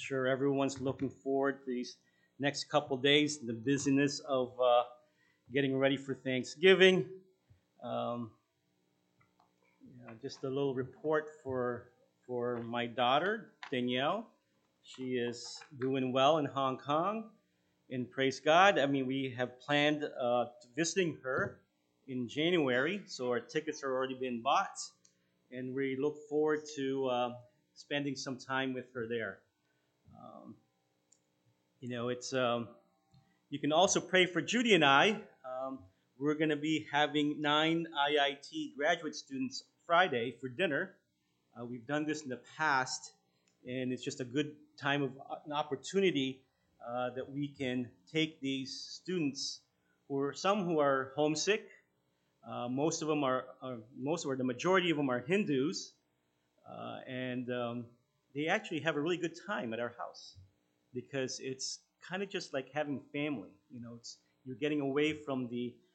sure everyone's looking forward to these next couple days, the busyness of getting ready for Thanksgiving. Um, just a little report for my daughter Danielle. She is doing well in Hong Kong, and praise God. I mean, we have planned visiting her in January, so our tickets are already been bought, and we look forward to spending some time with her there. Um, it's you can also pray for Judy and I. We're going to be having 9 IIT graduate students Friday for dinner. We've done this in the past, and it's just a good time of an opportunity that we can take these students, some who are homesick. Most of them the majority of them are Hindus, and they actually have a really good time at our house because it's kind of just like having family. You're getting away from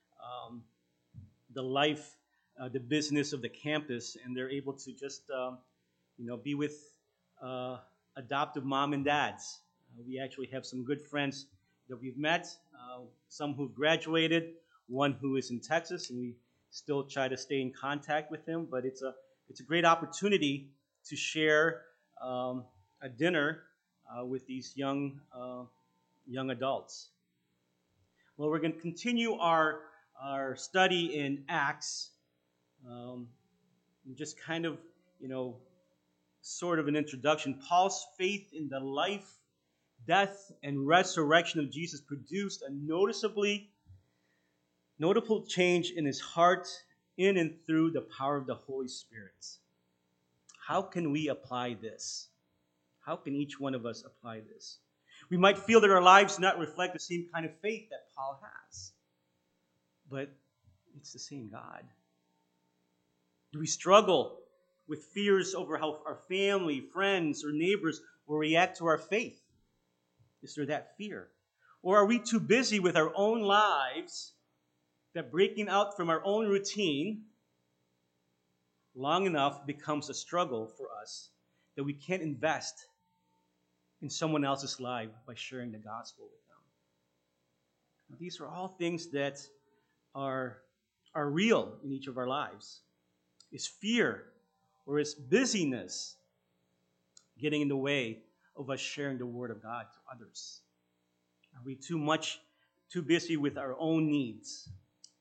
the life, the business of the campus, and they're able to just be with adoptive mom and dads. We actually have some good friends that we've met, some who've graduated, one who is in Texas, and we still try to stay in contact with him. But it's a great opportunity to share a dinner with these young adults. Well, we're going to continue our study in Acts. Just kind of, sort of an introduction. Paul's faith in the life, death, and resurrection of Jesus produced a notable change in his heart in and through the power of the Holy Spirit. How can we apply this? How can each one of us apply this? We might feel that our lives do not reflect the same kind of faith that Paul has, but it's the same God. Do we struggle with fears over how our family, friends, or neighbors will react to our faith? Is there that fear? Or are we too busy with our own lives that breaking out from our own routine long enough becomes a struggle for us that we can't invest in someone else's life by sharing the gospel with them? Now, these are all things that are real in each of our lives. Is fear or is busyness getting in the way of us sharing the word of God to others? Are we too busy with our own needs?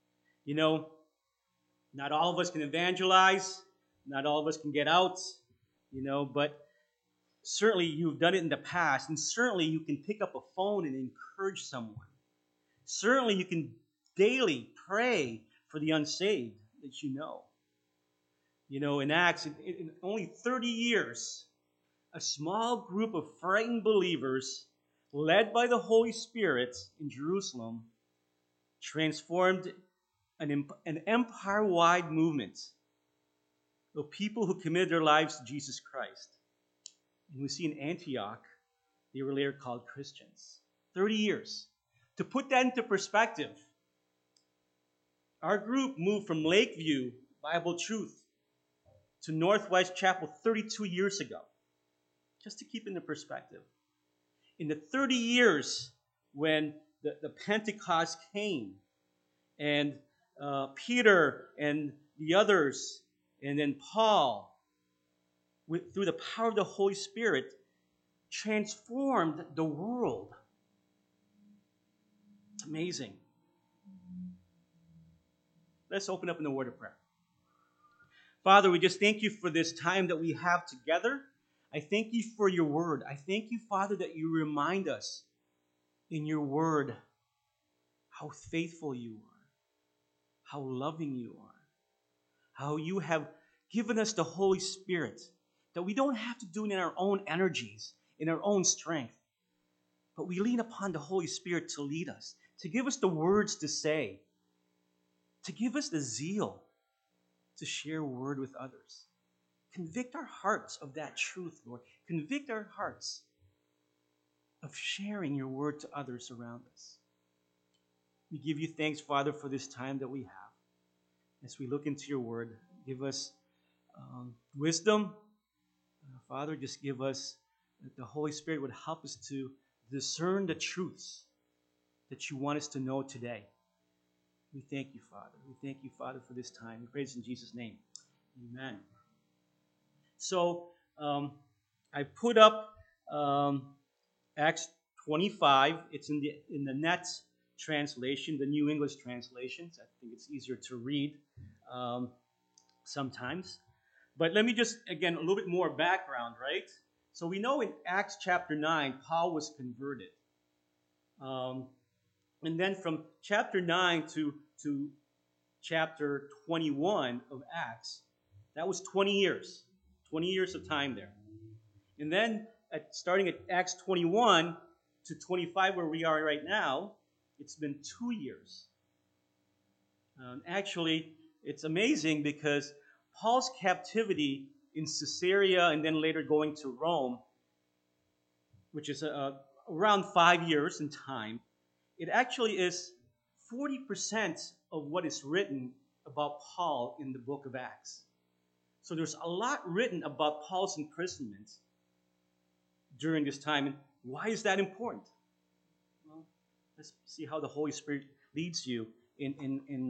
Not all of us can evangelize. Not all of us can get out, but certainly you've done it in the past, and certainly you can pick up a phone and encourage someone. Certainly you can daily pray for the unsaved that you know. In Acts, in only 30 years, a small group of frightened believers, led by the Holy Spirit in Jerusalem, transformed an empire-wide movement of people who committed their lives to Jesus Christ. And we see in Antioch, they were later called Christians. 30 years. To put that into perspective, our group moved from Lakeview Bible Truth to Northwest Chapel 32 years ago. Just to keep into perspective. In the 30 years when the Pentecost came, and Peter and the others, and then Paul, through the power of the Holy Spirit, transformed the world. It's amazing. Let's open up in a word of prayer. Father, we just thank you for this time that we have together. I thank you for your word. I thank you, Father, that you remind us in your word how faithful you are, how loving you are, how you have given us the Holy Spirit, that we don't have to do it in our own energies, in our own strength, but we lean upon the Holy Spirit to lead us, to give us the words to say, to give us the zeal to share word with others. Convict our hearts of that truth, Lord. Convict our hearts of sharing your word to others around us. We give you thanks, Father, for this time that we have. As we look into your word, give us wisdom. Father, just give us that the Holy Spirit would help us to discern the truths that you want us to know today. We thank you, Father. We thank you, Father, for this time. We praise in Jesus' name. Amen. So I put up Acts 25. It's in the NET translation, the New English translations. I think it's easier to read sometimes. But let me just, again, a little bit more background, right? So we know in Acts chapter 9, Paul was converted. And then from chapter 9 to chapter 21 of Acts, that was 20 years. 20 years of time there. And then starting at Acts 21 to 25, where we are right now, it's been 2 years. Actually, it's amazing because Paul's captivity in Caesarea and then later going to Rome, which is around 5 years in time, it actually is 40% of what is written about Paul in the book of Acts. So there's a lot written about Paul's imprisonment during this time. And why is that important? Well, let's see how the Holy Spirit leads you in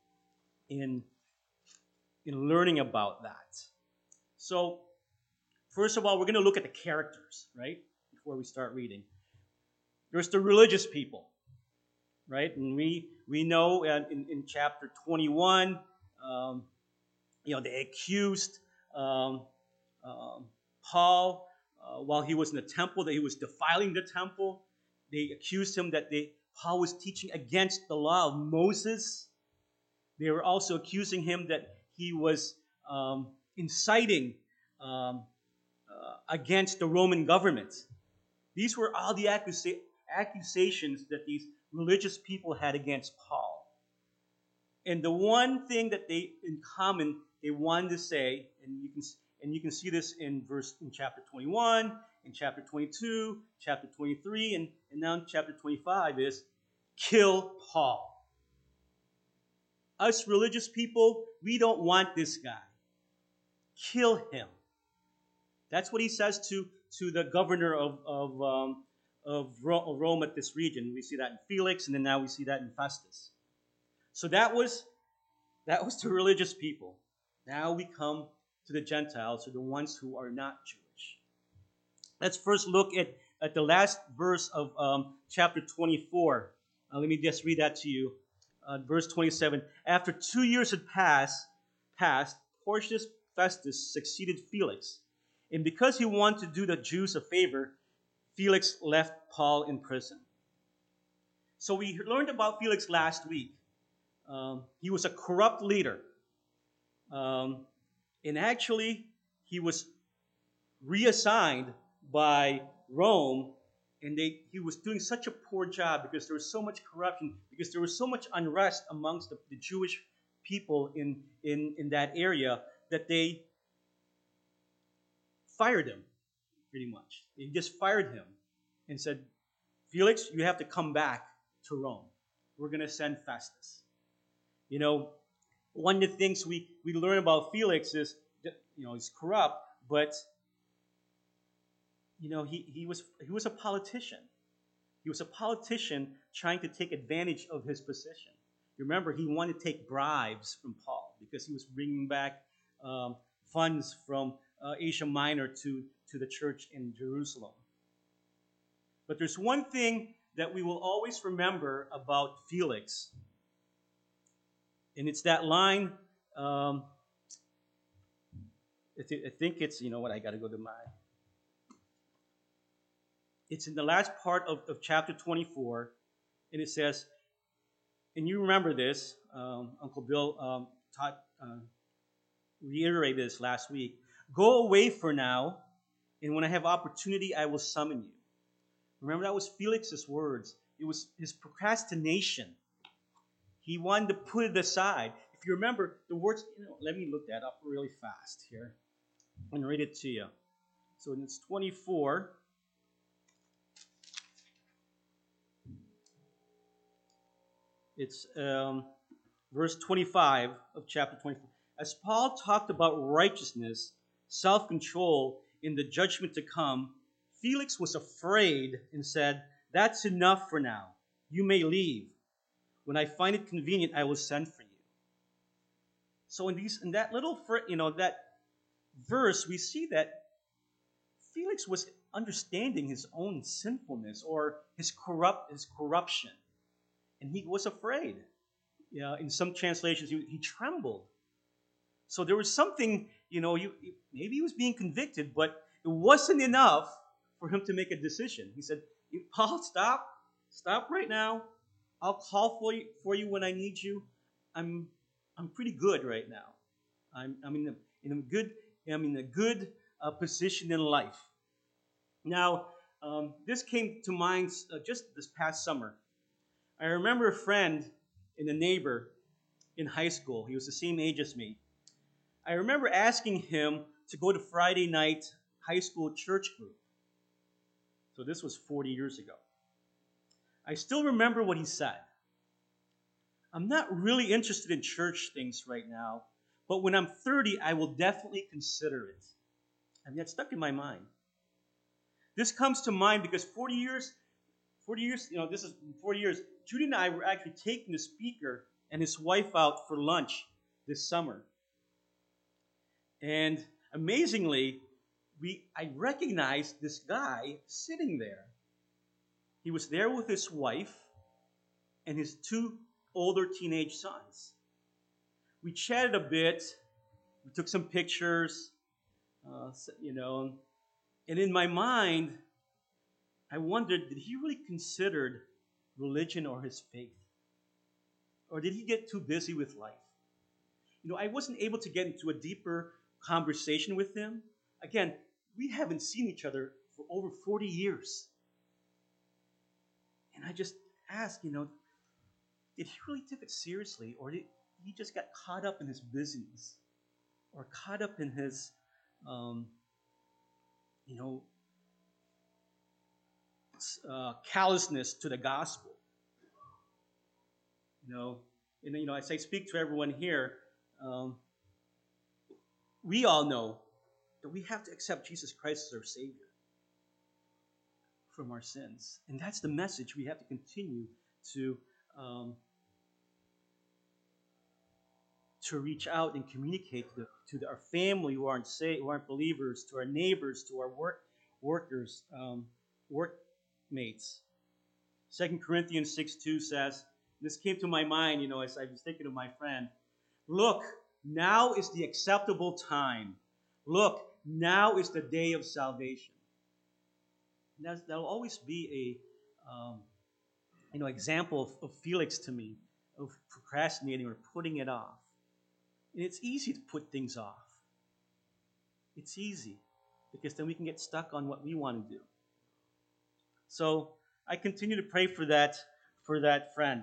learning about that. So, first of all, we're going to look at the characters, right? Before we start reading. There's the religious people, right? And we know in chapter 21, they accused Paul while he was in the temple, that he was defiling the temple. They accused him that Paul was teaching against the law of Moses. They were also accusing him that he was inciting against the Roman government. These were all the accusations that these religious people had against Paul. And the one thing that they wanted to say, and you can see this in chapter 21, in chapter 22, chapter 23, and now in chapter 25 is kill Paul. Us religious people, we don't want this guy. Kill him. That's what he says to the governor of Rome at this region. We see that in Felix, and then now we see that in Festus. So that was the religious people. Now we come to the Gentiles, or the ones who are not Jewish. Let's first look at the last verse of chapter 24. Let me just read that to you. Verse 27. After 2 years had passed, Porcius Festus succeeded Felix. And because he wanted to do the Jews a favor, Felix left Paul in prison. So we learned about Felix last week. He was a corrupt leader. And actually, he was reassigned by Rome, and he was doing such a poor job because there was so much corruption, because there was so much unrest amongst the Jewish people in that area, that they fired him, pretty much. They just fired him and said, Felix, you have to come back to Rome. We're going to send Festus. One of the things we learn about Felix is that, he's corrupt, but he was a politician. He was a politician trying to take advantage of his position. You remember, he wanted to take bribes from Paul because he was bringing back funds from Asia Minor to the church in Jerusalem. But there's one thing that we will always remember about Felix, and it's that line. I think it's, I got to go to my. It's in the last part of chapter 24, and it says, and you remember this, Uncle Bill reiterated this last week. Go away for now, and when I have opportunity, I will summon you. Remember, that was Felix's words. It was his procrastination. He wanted to put it aside. If you remember the words, let me look that up really fast here and read it to you. So it's 24. It's verse 25 of chapter 24. As Paul talked about righteousness, self-control in the judgment to come, Felix was afraid and said, "That's enough for now. You may leave. When I find it convenient, I will send for you." So in that that verse, we see that Felix was understanding his own sinfulness or his corruption, and he was afraid. Yeah, in some translations, he trembled. So there was something, maybe he was being convicted, but it wasn't enough for him to make a decision. He said, "Paul, stop right now. I'll call for you when I need you. I'm pretty good right now. I'm in a good position in life." Now, this came to mind just this past summer. I remember a friend and a neighbor in high school. He was the same age as me. I remember asking him to go to Friday night high school church group. So this was 40 years ago. I still remember what he said. "I'm not really interested in church things right now, but when I'm 30, I will definitely consider it." And that stuck in my mind. This comes to mind because 40 years, this is 40 years. Judy and I were actually taking the speaker and his wife out for lunch this summer. And amazingly, I recognized this guy sitting there. He was there with his wife and his two older teenage sons. We chatted a bit. We took some pictures, and in my mind, I wondered, did he really consider religion or his faith? Or did he get too busy with life? I wasn't able to get into a deeper conversation with him. Again, we haven't seen each other for over 40 years. And I just asked, did he really take it seriously? Or did he just got caught up in his busyness? Or caught up in his, callousness to the gospel? As I speak to everyone here, we all know that we have to accept Jesus Christ as our Savior from our sins. And that's the message we have to continue to reach out and communicate to our family who aren't believers, to our neighbors, to our workers, workmates. 2 Corinthians 6:2 says, this came to my mind, as I was thinking of my friend. "Look, now is the acceptable time. Look, now is the day of salvation." And that'll always be a example of Felix to me, of procrastinating or putting it off. And it's easy to put things off. It's easy because then we can get stuck on what we want to do. So I continue to pray for that friend.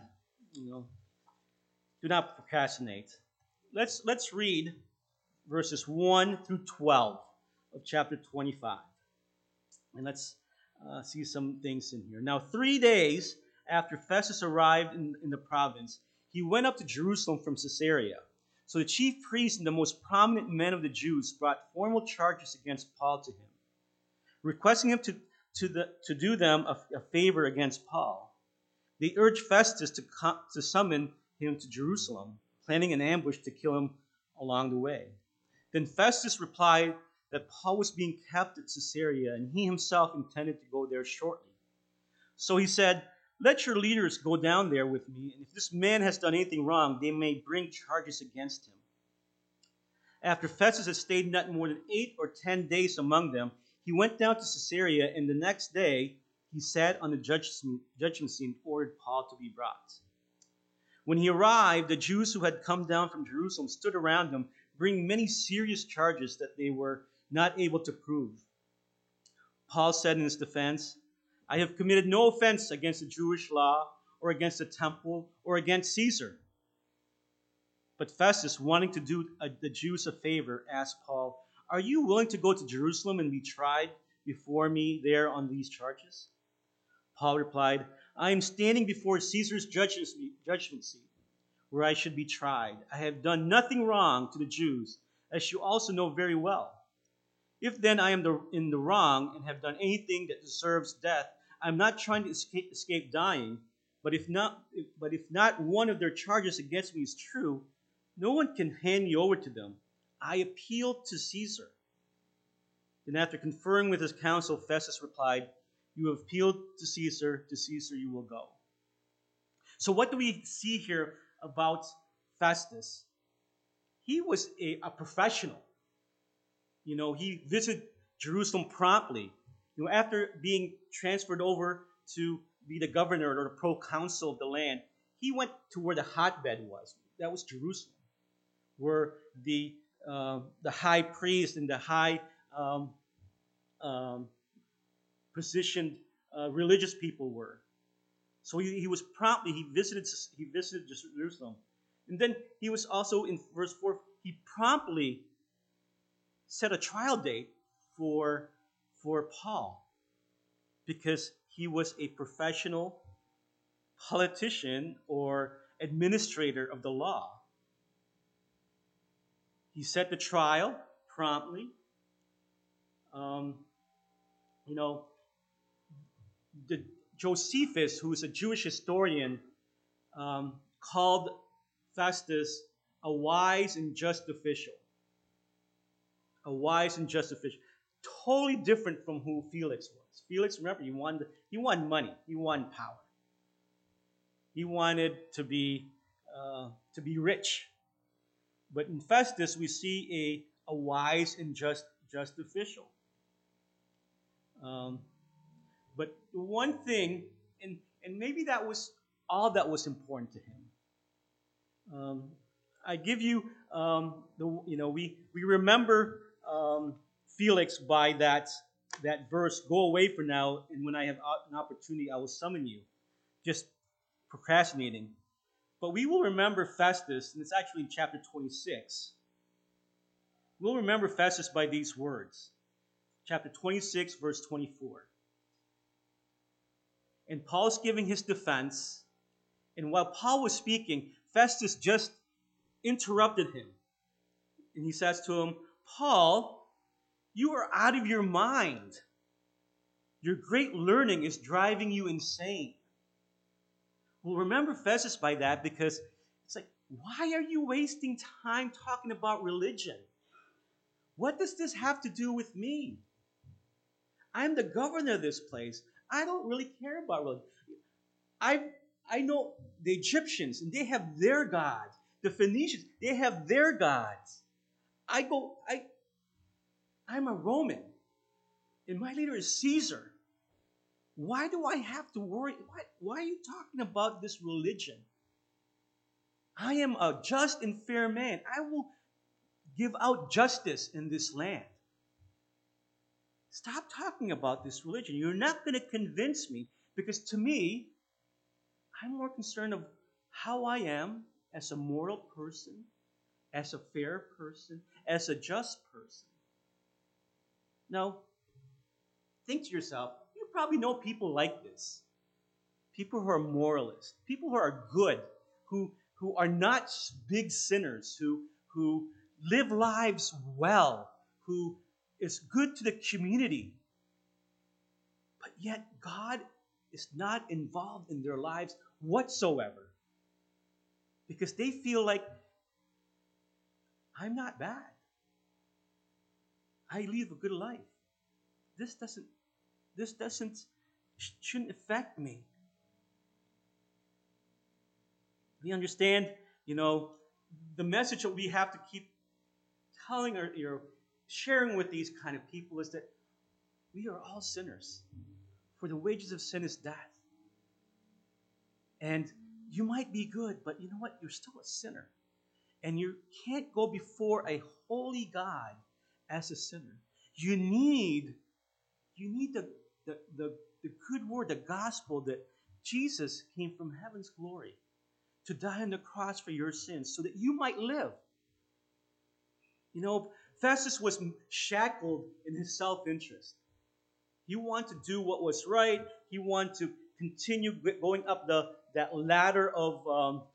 Do not procrastinate. Let's read verses 1 through 12 of chapter 25. And let's see some things in here. Now, 3 days after Festus arrived in the province, he went up to Jerusalem from Caesarea. So the chief priests and the most prominent men of the Jews brought formal charges against Paul to him, requesting him to do them a favor against Paul. They urged Festus to summon him to Jerusalem, planning an ambush to kill him along the way. Then Festus replied that Paul was being kept at Caesarea, and he himself intended to go there shortly. So he said, "Let your leaders go down there with me, and if this man has done anything wrong, they may bring charges against him." After Festus had stayed not more than 8 or 10 days among them, he went down to Caesarea, and the next day he sat on the judgment seat and ordered Paul to be brought. When he arrived, the Jews who had come down from Jerusalem stood around him, bringing many serious charges that they were not able to prove. Paul said in his defense, "I have committed no offense against the Jewish law or against the temple or against Caesar." But Festus, wanting to do the Jews a favor, asked Paul, "Are you willing to go to Jerusalem and be tried before me there on these charges?" Paul replied, "I am standing before Caesar's judgment seat, where I should be tried. I have done nothing wrong to the Jews, as you also know very well. If then I am in the wrong and have done anything that deserves death, I'm not trying to escape dying. But if not one of their charges against me is true, no one can hand me over to them. I appeal to Caesar." Then, after conferring with his council, Festus replied, "You have appealed to Caesar you will go." So, what do we see here about Festus? He was a professional. He visited Jerusalem promptly. After being transferred over to be the governor or the proconsul of the land, he went to where the hotbed was. That was Jerusalem, where the high priest and the high um, um, positioned religious people were. So he was promptly he visited Jerusalem, and then he was also in verse 4. He promptly set a trial date for Paul because he was a professional politician or administrator of the law. He set the trial promptly. Um, you know, the Josephus, who is a Jewish historian, called Festus a wise and just official. A wise and just official. Totally different from who Felix was. Felix, remember, he wanted money. He wanted power. He wanted to be rich. But in Festus, we see a wise and just official. Um, but one thing, and maybe that was all that was important to him. I give you we remember Felix by that verse. Go away for now, and when I have an opportunity, I will summon you. Just procrastinating. But we will remember Festus, and it's actually in chapter 26. We'll remember Festus by these words. Chapter 26, verse 24. And Paul's giving his defense, and while Paul was speaking, Festus just interrupted him. And he says to him, "Paul, you are out of your mind. Your great learning is driving you insane." We'll remember Festus by that because it's like, why are you wasting time talking about religion? What does this have to do with me? I'm the governor of this place. I don't really care about religion. I know the Egyptians, and they have their gods. The Phoenicians, they have their gods. I'm a Roman, and my leader is Caesar. Why do I have to worry? Why are you talking about this religion? I am a just and fair man. I will give out justice in this land. Stop talking about this religion. You're not going to convince me because to me, I'm more concerned of how I am as a moral person, as a fair person, as a just person. Now, think to yourself, you probably know people like this. People who are moralists, people who are good, who are not big sinners, who live lives well, who is good to the community. But yet God is not involved in their lives whatsoever. Because they feel like, I'm not bad. I live a good life. This shouldn't affect me. We understand, the message that we have to keep telling or sharing with these kind of people is that we are all sinners. For the wages of sin is death. And you might be good, but you know what? You're still a sinner. And you can't go before a holy God as a sinner. You need the good word, the gospel that Jesus came from heaven's glory to die on the cross for your sins so that you might live. Festus was shackled in his self-interest. He wanted to do what was right. He wanted to continue going up that ladder of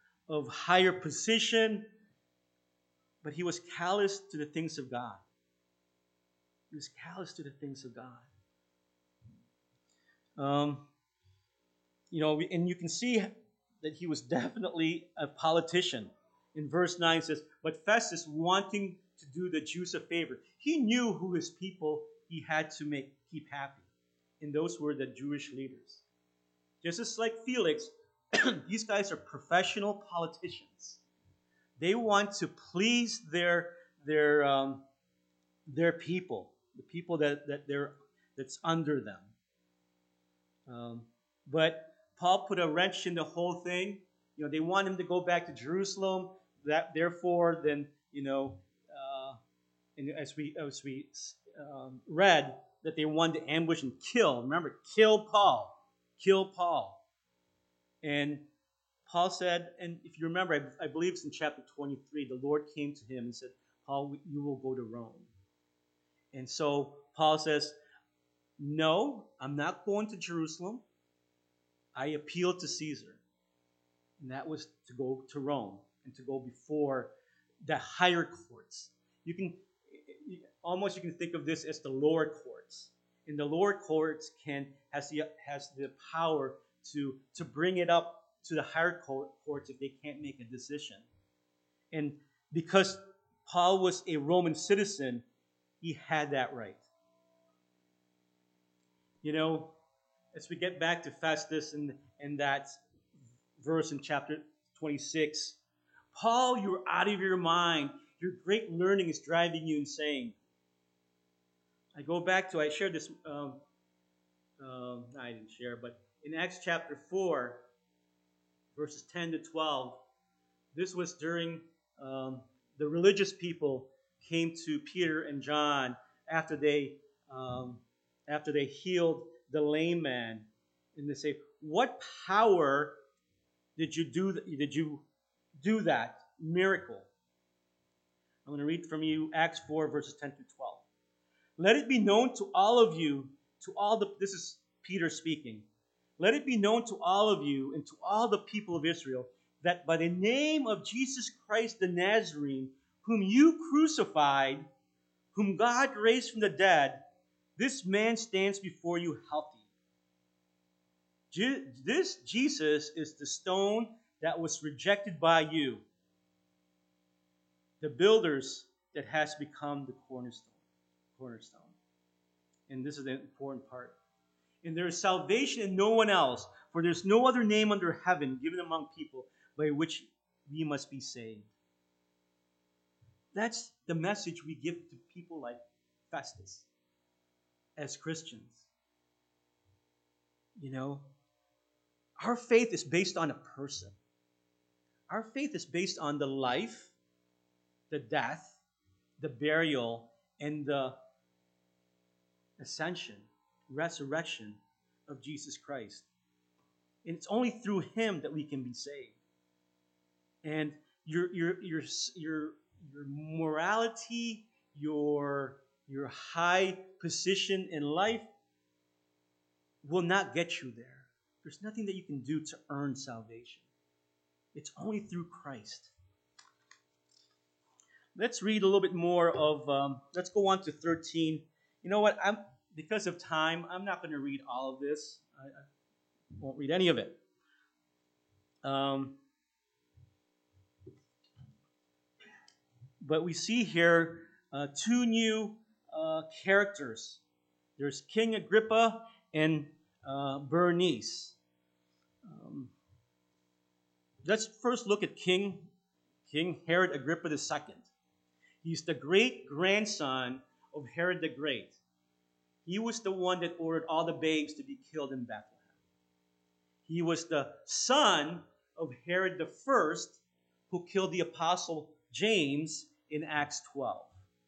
higher position, but he was callous to the things of God. He was callous to the things of God. Um, and you can see that he was definitely a politician. In verse 9 it says, but Festus, wanting to do the Jews a favor, he knew who his people he had to keep happy. And those were the Jewish leaders. Just as like Felix, these guys are professional politicians. They want to please their people, the people that's under them. But Paul put a wrench in the whole thing. They want him to go back to Jerusalem. That therefore, then and as we read that they wanted to ambush and kill. Remember, kill Paul. And Paul said, and if you remember, I believe it's in chapter 23, the Lord came to him and said, Paul, you will go to Rome. And so Paul says, no, I'm not going to Jerusalem. I appealed to Caesar. And that was to go to Rome and to go before the higher courts. You can think of this as the lower courts. And the lower courts has the power to bring it up to the higher courts if they can't make a decision. And because Paul was a Roman citizen, he had that right. As we get back to Festus and that verse in chapter 26, Paul, you're out of your mind. Your great learning is driving you insane. I shared this, I didn't share, but in Acts chapter 4, verses 10 to 12, this was during the religious people came to Peter and John after they healed the lame man, and they say, "What power did you do that miracle?" I'm going to read from you Acts 4 verses 10 through 12. Let it be known to all of you, this is Peter speaking. Let it be known to all of you and to all the people of Israel that by the name of Jesus Christ the Nazarene, whom you crucified, whom God raised from the dead, this man stands before you healthy. This Jesus is the stone that was rejected by you, the builders, that has become the cornerstone. And this is the important part. And there is salvation in no one else, for there's no other name under heaven given among people by which we must be saved. That's the message we give to people like Festus as Christians. Our faith is based on a person. Our faith is based on the life, the death, the burial, and the ascension, resurrection of Jesus Christ. And it's only through him that we can be saved. And your morality, your high position in life will not get you there. There's nothing that you can do to earn salvation. It's only through Christ. Let's read a little bit more of, let's go on to 13. You know what? Because of time, I'm not going to read all of this. I won't read any of it. But we see here two new characters. There's King Agrippa and Bernice. Let's first look at King Herod Agrippa II. He's the great-grandson of Herod the Great. He was the one that ordered all the babes to be killed in Bethlehem. He was the son of Herod the First, who killed the apostle James in Acts 12.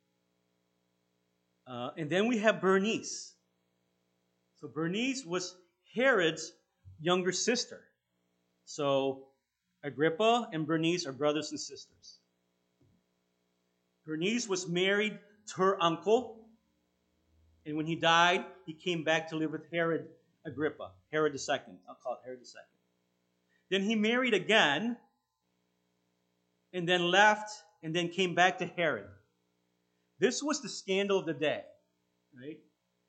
And then we have Bernice. So Bernice was Herod's younger sister. So Agrippa and Bernice are brothers and sisters. Bernice was married to her uncle, and when he died, he came back to live with Herod Agrippa, Herod II. I'll call it Herod II. Then he married again, and then left, and then came back to Herod. This was the scandal of the day. right?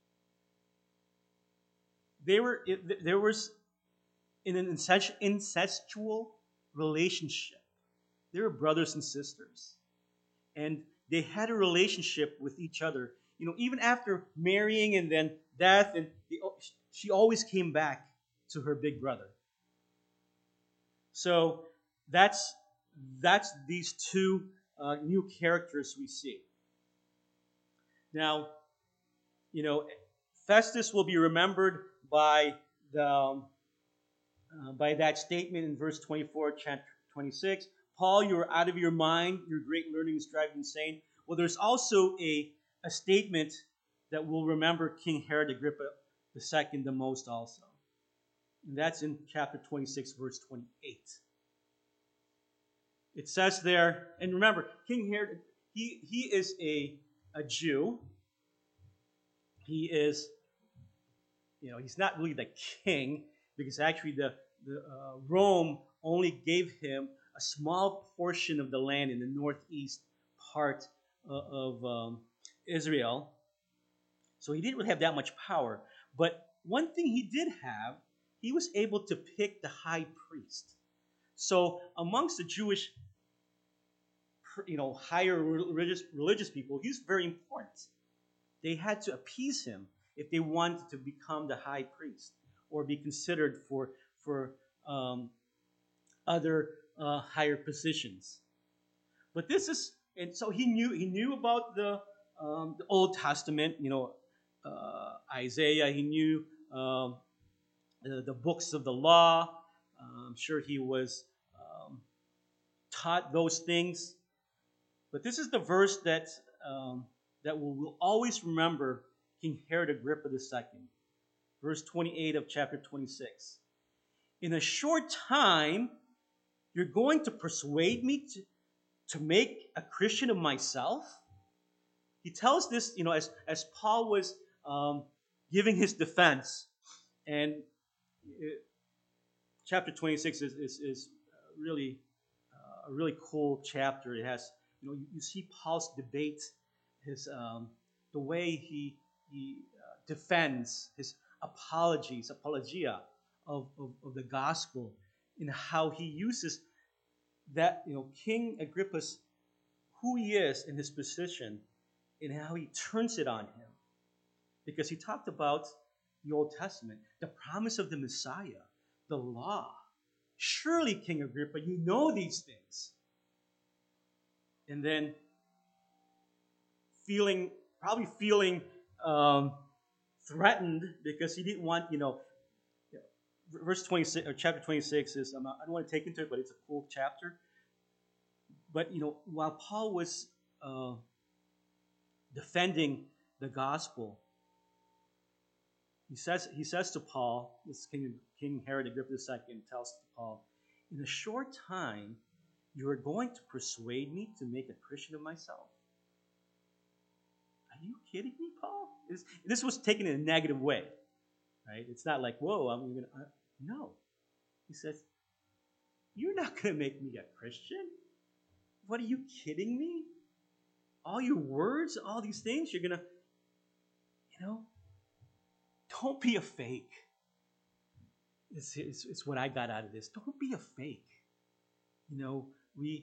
There was in an incestual relationship. They were brothers and sisters, and they had a relationship with each other. Even after marrying and then death, and she always came back to her big brother. So that's these two new characters we see. Now, you know, Festus will be remembered by the by that statement in verse 24, chapter 26. Paul, you are out of your mind. Your great learning is driving you insane. Well, there's also a statement that will remember King Herod Agrippa II the most also. And that's in chapter 26, verse 28. It says there, and remember, King Herod, he is a Jew. He is, he's not really the king, because actually the Rome only gave him a small portion of the land in the northeast part of Israel. So he didn't really have that much power. But one thing he did have, he was able to pick the high priest. So amongst the Jewish, higher religious people, he's very important. They had to appease him if they wanted to become the high priest or be considered for other higher positions. But this is, and so he knew about the Old Testament, Isaiah. He knew the books of the law. I'm sure he was taught those things. But this is the verse that we'll always remember King Herod Agrippa II. Verse 28 of chapter 26. In a short time, you're going to persuade me to make a Christian of myself? He tells this, as Paul was giving his defense. And chapter 26 is really a really cool chapter. It has, you see Paul's debate, his the way he defends his apologia of the gospel, in how he uses that, King Agrippa's, who he is in his position, and how he turns it on him. Because he talked about the Old Testament, the promise of the Messiah, the law. Surely, King Agrippa, you know these things. And then probably feeling threatened, because he didn't want, verse 26 or chapter 26 is, I don't want to take into it, but it's a cool chapter. But while Paul was defending the gospel, he says to Paul, this King Herod Agrippa II tells Paul, in a short time you are going to persuade me to make a Christian of myself. Are you kidding me, Paul? This was taken in a negative way, right? It's not like, whoa, I'm gonna. No, he says, you're not going to make me a Christian. What, are you kidding me? All your words, all these things, you're going to, don't be a fake. It's what I got out of this. Don't be a fake. We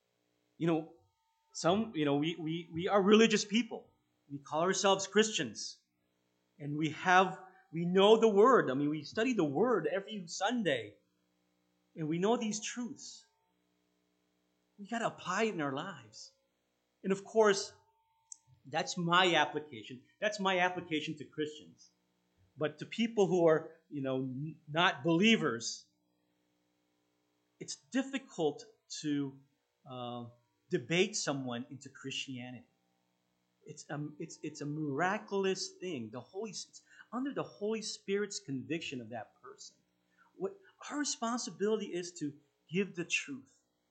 are religious people. We call ourselves Christians. And we know the Word. I mean, we study the Word every Sunday. And we know these truths. We got to apply it in our lives. And of course, that's my application. That's my application to Christians. But to people who are, not believers, it's difficult to debate someone into Christianity. It's a miraculous thing. It's under the Holy Spirit's conviction of that person. What our responsibility is to give the truth.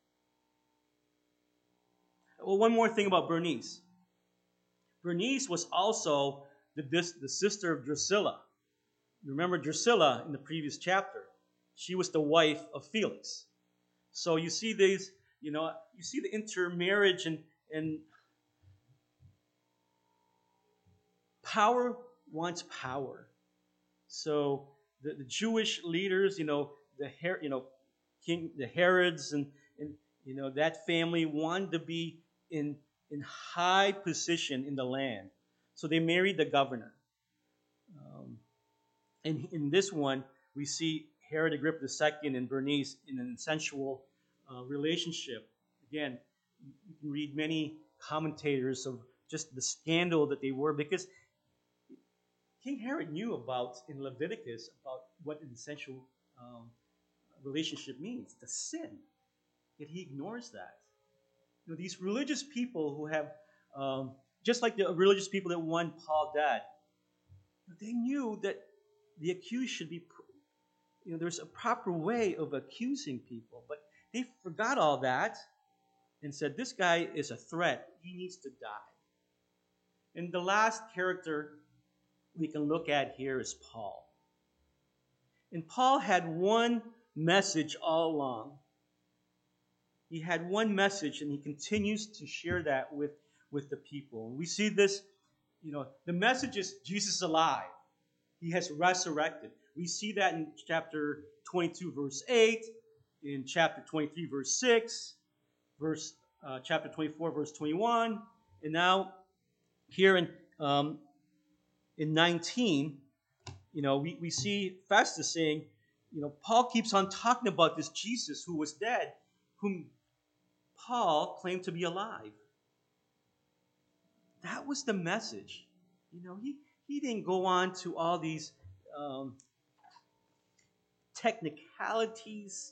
Well, one more thing about Bernice. Bernice was also the sister of Drusilla. Remember Drusilla in the previous chapter? She was the wife of Felix. So you see these, you see the intermarriage and Power wants power. So the Jewish leaders, the Herods and that family wanted to be in high position in the land. So they married the governor. Um, and in this one, we see Herod Agrippa II and Bernice in an sensual relationship. Again, you can read many commentators of just the scandal that they were, because King Herod knew about in Leviticus about what an sensual um, relationship means, the sin. Yet he ignores that. These religious people who have, just like the religious people that won Paul dead, they knew that the accused should be, there's a proper way of accusing people, but they forgot all that and said, this guy is a threat. He needs to die. And the last character we can look at here is Paul. And Paul had one message all along. He had one message, and he continues to share that with the people. And we see this, the message is Jesus is alive. He has resurrected. We see that in chapter 22, verse 8, in chapter 23, verse 6, chapter 24, verse 21, and now here in 19, we see Festus saying, Paul keeps on talking about this Jesus who was dead, whom Paul claimed to be alive. That was the message. He didn't go on to all these technicalities.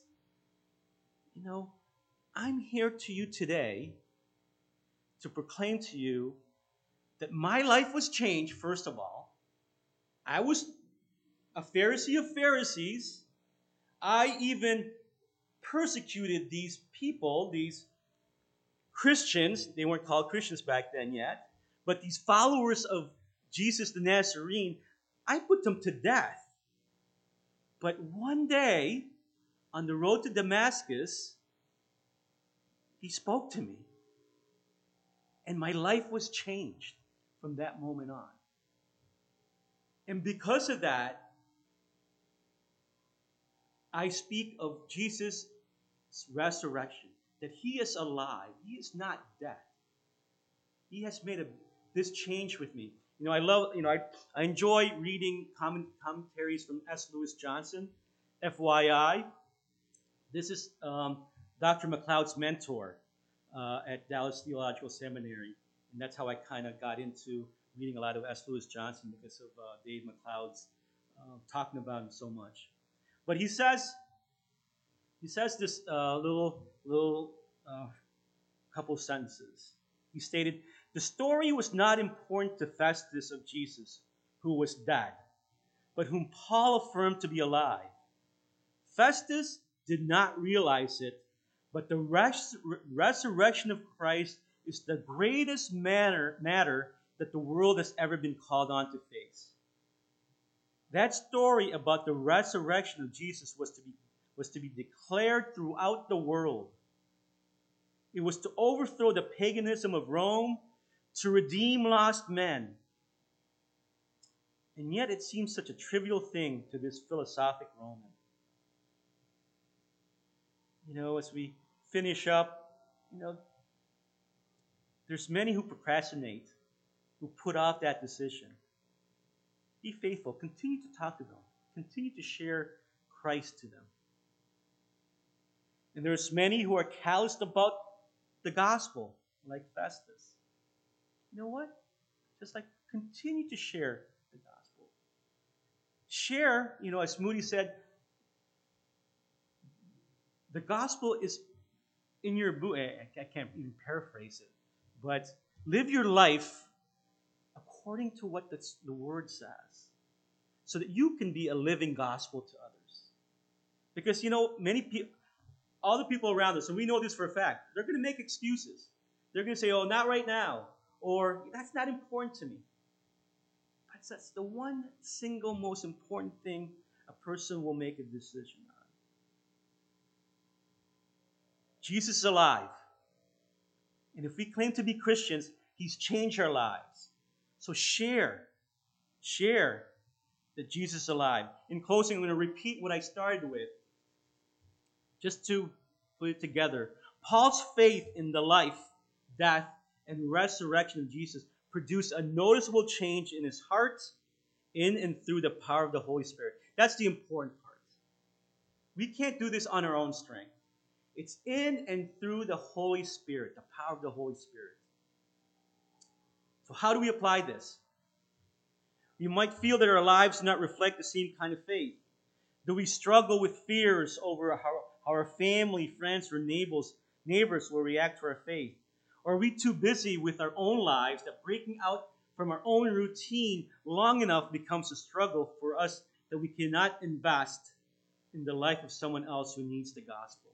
I'm here to you today to proclaim to you that my life was changed, first of all. I was a Pharisee of Pharisees. I even persecuted these people, these Christians. They weren't called Christians back then yet, but these followers of Jesus the Nazarene, I put them to death. But one day, on the road to Damascus, he spoke to me. And my life was changed from that moment on. And because of that, I speak of Jesus' resurrection, that he is alive. He is not dead. He has made this change with me. I enjoy reading commentaries from S. Lewis Johnson. FYI, this is Dr. McLeod's mentor at Dallas Theological Seminary. And that's how I kind of got into reading a lot of S. Lewis Johnson, because of Dave McLeod's talking about him so much. But he says this little couple sentences. He stated, the story was not important to Festus of Jesus, who was dead, but whom Paul affirmed to be alive. Festus did not realize it, but the resurrection of Christ is the greatest matter that the world has ever been called on to face. That story about the resurrection of Jesus was to be declared throughout the world. It was to overthrow the paganism of Rome, to redeem lost men. And yet it seems such a trivial thing to this philosophic Roman. As we finish up, there's many who procrastinate, who put off that decision. Be faithful. Continue to talk to them. Continue to share Christ to them. And there's many who are calloused about the gospel, like Festus. You know what? Just continue to share the gospel. Share, as Moody said, the gospel is in your book. I can't even paraphrase it. But live your life according to what the word says, so that you can be a living gospel to others. Because, many people, all the people around us, and we know this for a fact, they're going to make excuses. They're going to say, oh, not right now. Or, that's not important to me. But that's the one single most important thing a person will make a decision on. Jesus is alive. And if we claim to be Christians, he's changed our lives. So share share that Jesus is alive. In closing, I'm going to repeat what I started with, just to put it together. Paul's faith in the life, death, and resurrection of Jesus produced a noticeable change in his heart, in and through the power of the Holy Spirit. That's the important part. We can't do this on our own strength. It's in and through the Holy Spirit, the power of the Holy Spirit. So how do we apply this? We might feel that our lives do not reflect the same kind of faith. Do we struggle with fears over how our family, friends, or neighbors will react to our faith? Or are we too busy with our own lives that breaking out from our own routine long enough becomes a struggle for us that we cannot invest in the life of someone else who needs the gospel?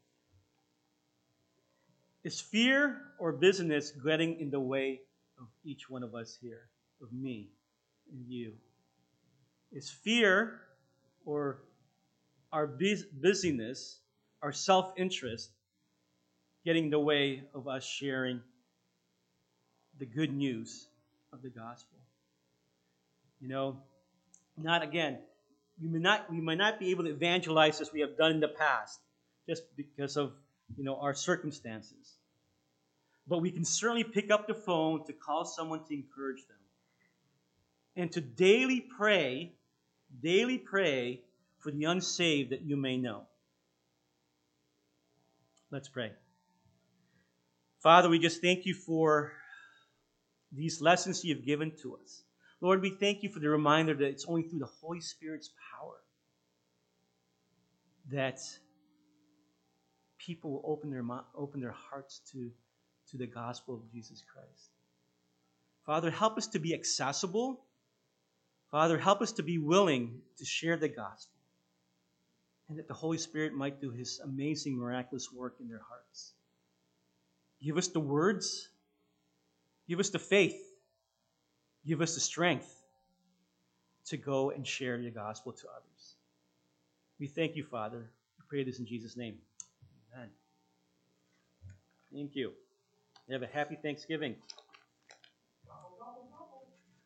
Is fear or busyness getting in the way of each one of us here, of me and you? Is fear or our busyness, our self-interest, getting in the way of us sharing the good news of the gospel? You know, not again, we might not be able to evangelize as we have done in the past, just because of our circumstances. But we can certainly pick up the phone to call someone to encourage them. And to daily pray for the unsaved that you may know. Let's pray. Father, we just thank you for these lessons you've given to us. Lord, we thank you for the reminder that it's only through the Holy Spirit's power that people will open their hearts to the gospel of Jesus Christ. Father, help us to be accessible. Father, help us to be willing to share the gospel, and that the Holy Spirit might do his amazing, miraculous work in their hearts. Give us the words. Give us the faith. Give us the strength to go and share the gospel to others. We thank you, Father. We pray this in Jesus' name. Amen. Thank you. Have a happy Thanksgiving.